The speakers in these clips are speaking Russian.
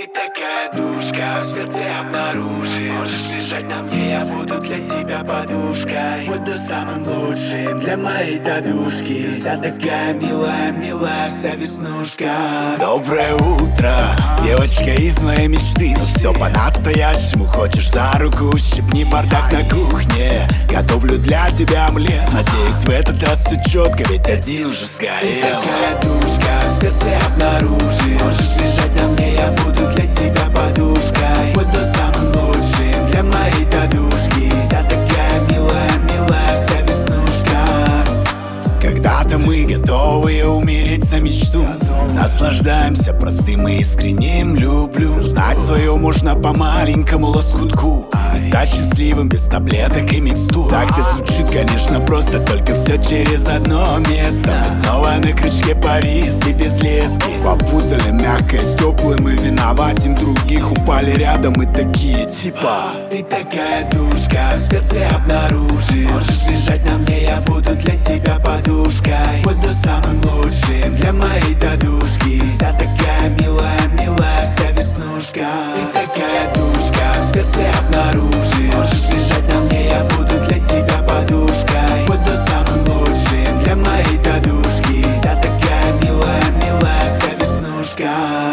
Ты такая душка, в сердце обнаружи. Можешь лежать на мне, я буду для тебя подушкой. Буду самым лучшим для моей додушки. Вся такая милая, милая, вся веснушка. Доброе утро, девочка из моей мечты. Но все по-настоящему, хочешь за руку, щипни бардак на кухне. Готовлю для тебя омлет, надеюсь в этот раз все четко, ведь один уже сгорел. Ты такая душка, в сердце обнаружи. Можешь лежать на мне, я буду для тебя подушкой. Буду самым лучшим для моей додушки. Вся такая милая, милая, вся веснушка. Когда-то мы готовы умереть за мечту. Наслаждаемся простым и искренним люблю. Знать свое можно по маленькому лоскутку и стать счастливым без таблеток и микстур. Так-то звучит, конечно, просто, только все через одно место. Мы снова на крючке повисли без лески. Попутали мягкое с теплым и виноватим других. Упали рядом и такие типа: ты такая душка, в сердце обнаружи. Можешь лежать на мне, я буду для тебя подушкой. Буду самым лучшим для моей додушки. Вся такая милая, милая, вся веснушка. Ты такая душка, в сердце обнаружи. Можешь лежать на мне, я буду для тебя подушкой. Буду самым лучшим для моей додушки. Вся такая милая, милая, вся веснушка.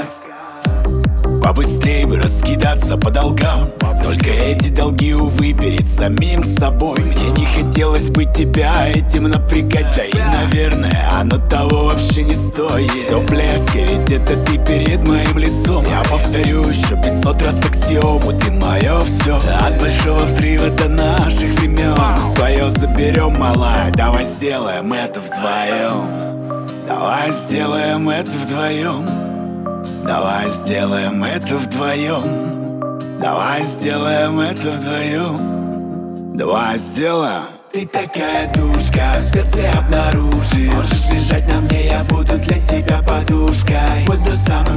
Побыстрей бы раскидаться по долгам. Только эти долги, увы, перед самим собой. Мне не хотелось бы тебя этим напрягать. Да и, наверное, оно того вообще не стоит. Все в блеске, ведь это ты перед моим лицом. Я повторю еще 500 раз аксиому: ты мое все. От большого взрыва до наших времен. Свое заберем, малая, давай сделаем это вдвоем. Давай сделаем это вдвоем. Давай сделаем это вдвоем. Давай сделаем это вдвоем. Давай сделаем. Ты такая душка, в сердце обнаружи. Можешь лежать на мне, я буду для тебя подушкой. Буду самым